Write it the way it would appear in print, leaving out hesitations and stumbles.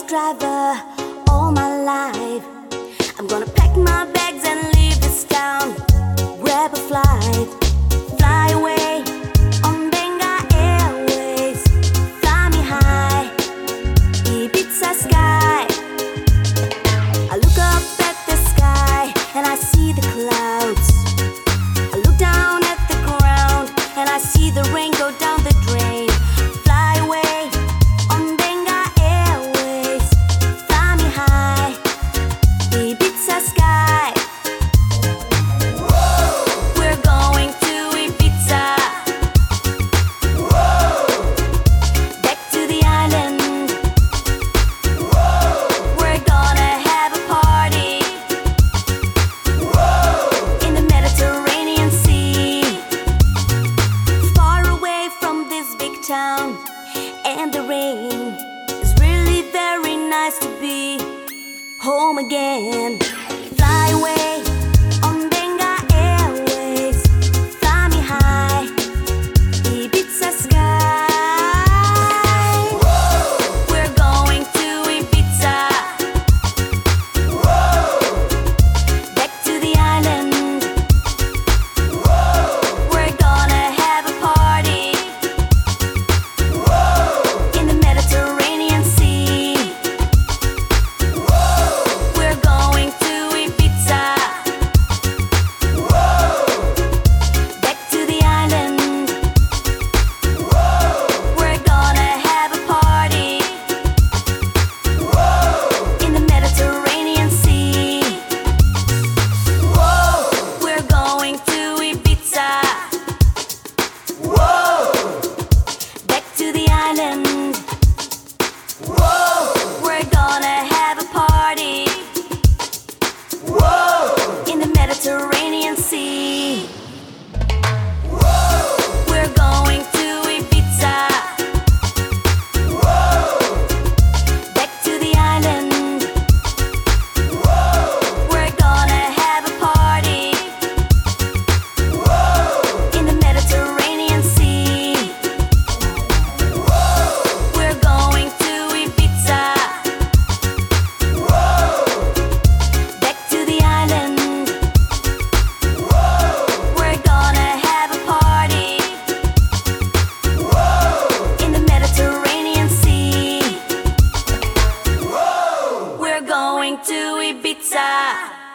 driver all my life. I'm gonna pack my bags and leave this town, grab a flight, fly away on Benga Airways, fly me high, Ibiza sky. I look up at the sky and I see the clouds. I look down at the ground and I see the rain go down the drain. Fly away on Benga Airways, fly me high, Ibiza sky. We're going to Ibiza, back to the island. We're gonna have a party in the Mediterranean Sea, far away from this big town and the rain. It's really very nice to be home again. Fly away on Benga Airways, fly me high, Ibiza sky. We're going to Ibiza, back to the island. We're gonna have a party in the Mediterranean Sea. We're going to Ibiza, back to the island. We're gonna have a party in the Mediterranean Sea. We're going to Ibiza, back to the island. We're gonna have a party in the Mediterranean Sea. We're going to Ibiza, back to the island. We're gonna have a party in the Mediterranean Sea. We're going to Ibiza, back to the island. We're gonna have a party in the Mediterranean Sea. We're going to Ibiza.